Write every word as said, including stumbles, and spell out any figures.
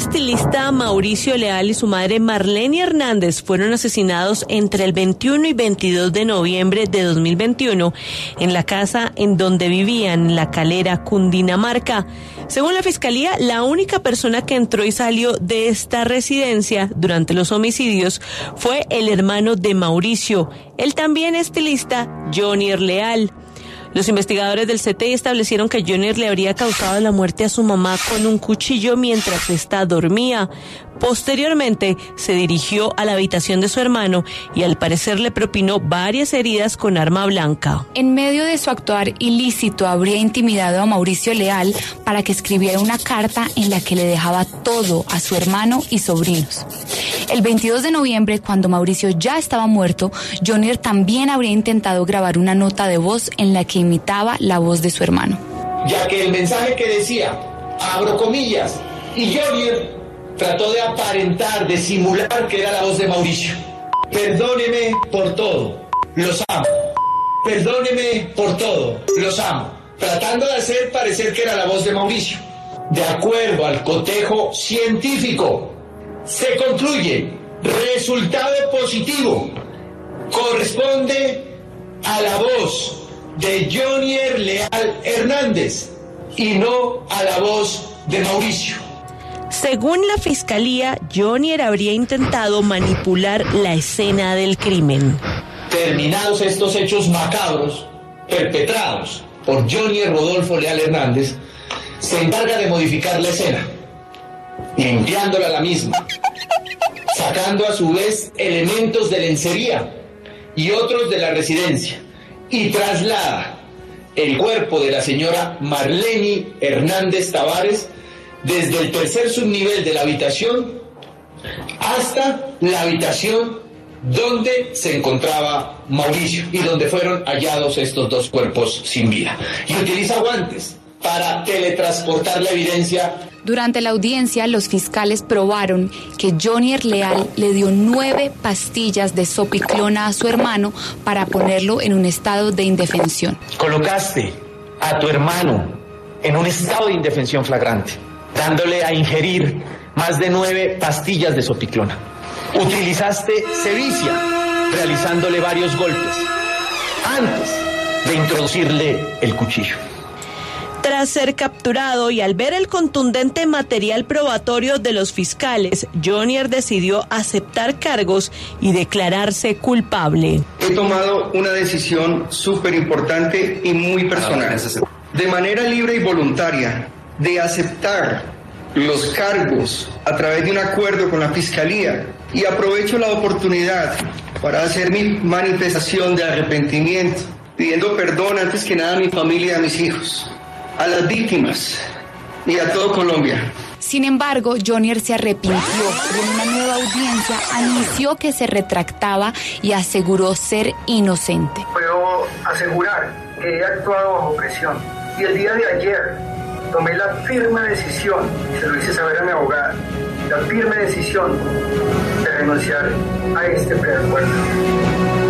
estilista Mauricio Leal y su madre Marlene Hernández fueron asesinados entre el veintiuno y veintidós de noviembre de dos mil veintiuno en la casa en donde vivían, en La Calera, Cundinamarca. Según la fiscalía, la única persona que entró y salió de esta residencia durante los homicidios fue el hermano de Mauricio, el también estilista Jonier Leal. Los investigadores del C T I establecieron que Jonier le habría causado la muerte a su mamá con un cuchillo mientras ésta dormía. Posteriormente, se dirigió a la habitación de su hermano y al parecer le propinó varias heridas con arma blanca. En medio de su actuar ilícito, habría intimidado a Mauricio Leal para que escribiera una carta en la que le dejaba todo a su hermano y sobrinos. El veintidós de noviembre, cuando Mauricio ya estaba muerto, Jonier también habría intentado grabar una nota de voz en la que imitaba la voz de su hermano. Ya que el mensaje que decía, abro comillas, y Jonier trató de aparentar, de simular que era la voz de Mauricio. Perdóneme por todo, los amo. Perdóneme por todo, los amo. Tratando de hacer parecer que era la voz de Mauricio. De acuerdo al cotejo científico, se concluye, resultado positivo, corresponde a la voz de Jonier Leal Hernández y no a la voz de Mauricio. Según la fiscalía, Jonier habría intentado manipular la escena del crimen. Terminados estos hechos macabros, perpetrados por Jonier Rodolfo Leal Hernández, se encarga de modificar la escena, limpiándola la misma, sacando a su vez elementos de lencería y otros de la residencia, y traslada el cuerpo de la señora Marlene Hernández Tavares desde el tercer subnivel de la habitación hasta la habitación donde se encontraba Mauricio y donde fueron hallados estos dos cuerpos sin vida. Y utiliza guantes para teletransportar la evidencia. Durante la audiencia, los fiscales probaron que Jonier Leal le dio nueve pastillas de zopiclona a su hermano para ponerlo en un estado de indefensión. Colocaste a tu hermano en un estado de indefensión flagrante, dándole a ingerir más de nueve pastillas de zopiclona. Utilizaste sevicia, realizándole varios golpes antes de introducirle el cuchillo. Tras ser capturado y al ver el contundente material probatorio de los fiscales, Jonier decidió aceptar cargos y declararse culpable. He tomado una decisión súper importante y muy personal, de manera libre y voluntaria, de aceptar los cargos a través de un acuerdo con la Fiscalía, y aprovecho la oportunidad para hacer mi manifestación de arrepentimiento, pidiendo perdón antes que nada a mi familia y a mis hijos, a las víctimas y a todo Colombia. Sin embargo, Jonier se arrepintió y en una nueva audiencia anunció que se retractaba y aseguró ser inocente. Puedo asegurar que he actuado bajo presión y el día de ayer tomé la firme decisión, se lo hice saber a mi abogada, la firme decisión de renunciar a este preacuerdo.